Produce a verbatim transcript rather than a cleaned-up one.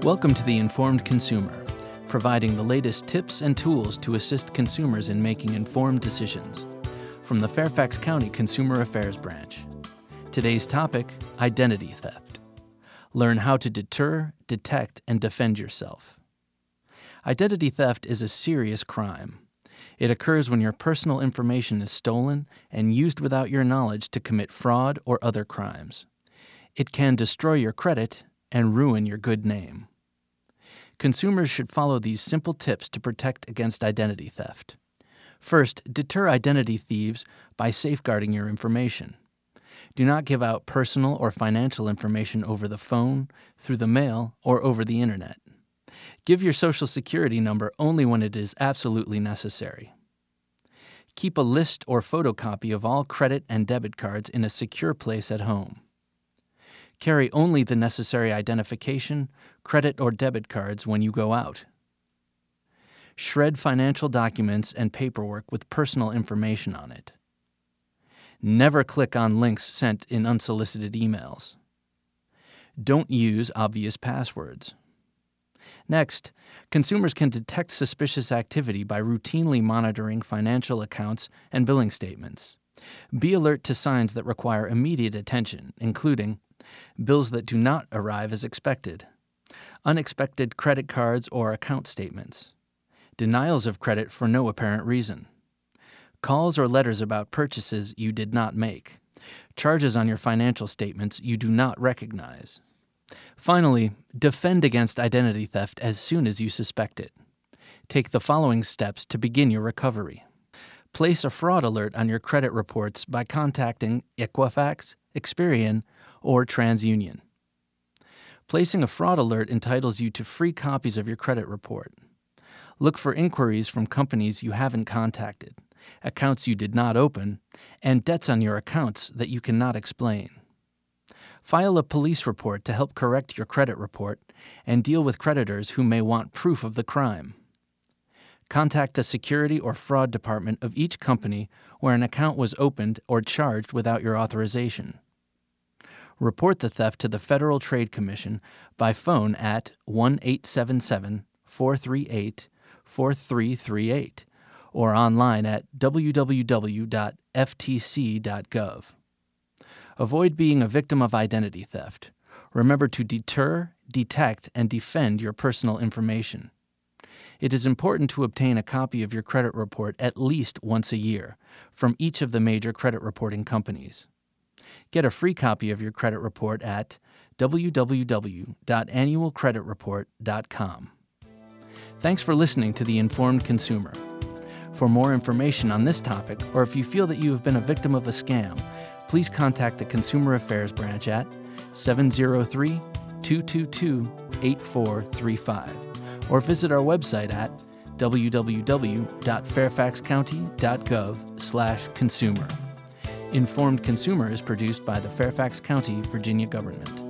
Welcome to The Informed Consumer, providing the latest tips and tools to assist consumers in making informed decisions. From the Fairfax County Consumer Affairs Branch. Today's topic, identity theft. Learn how to deter, detect, and defend yourself. Identity theft is a serious crime. It occurs when your personal information is stolen and used without your knowledge to commit fraud or other crimes. It can destroy your credit and ruin your good name. Consumers should follow these simple tips to protect against identity theft. First, deter identity thieves by safeguarding your information. Do not give out personal or financial information over the phone, through the mail, or over the internet. Give your Social Security number only when it is absolutely necessary. Keep a list or photocopy of all credit and debit cards in a secure place at home. Carry only the necessary identification, credit or debit cards when you go out. Shred financial documents and paperwork with personal information on it. Never click on links sent in unsolicited emails. Don't use obvious passwords. Next, consumers can detect suspicious activity by routinely monitoring financial accounts and billing statements. Be alert to signs that require immediate attention, including bills that do not arrive as expected, unexpected credit cards or account statements, denials of credit for no apparent reason, calls or letters about purchases you did not make, charges on your financial statements you do not recognize. Finally, defend against identity theft as soon as you suspect it. Take the following steps to begin your recovery. Place a fraud alert on your credit reports by contacting Equifax, Experian, or TransUnion. Placing a fraud alert entitles you to free copies of your credit report. Look for inquiries from companies you haven't contacted, accounts you did not open, and debts on your accounts that you cannot explain. File a police report to help correct your credit report and deal with creditors who may want proof of the crime. Contact the security or fraud department of each company where an account was opened or charged without your authorization. Report the theft to the Federal Trade Commission by phone at one eight seven seven, four three eight, four three three eight or online at w w w dot f t c dot gov. Avoid being a victim of identity theft. Remember to deter, detect, and defend your personal information. It is important to obtain a copy of your credit report at least once a year from each of the major credit reporting companies. Get a free copy of your credit report at w w w dot annual credit report dot com. Thanks for listening to The Informed Consumer. For more information on this topic, or if you feel that you have been a victim of a scam, please contact the Consumer Affairs Branch at seven zero three, two two two, eight four three five or visit our website at w w w dot fairfax county dot gov slash consumer. Informed Consumer is produced by the Fairfax County, Virginia government.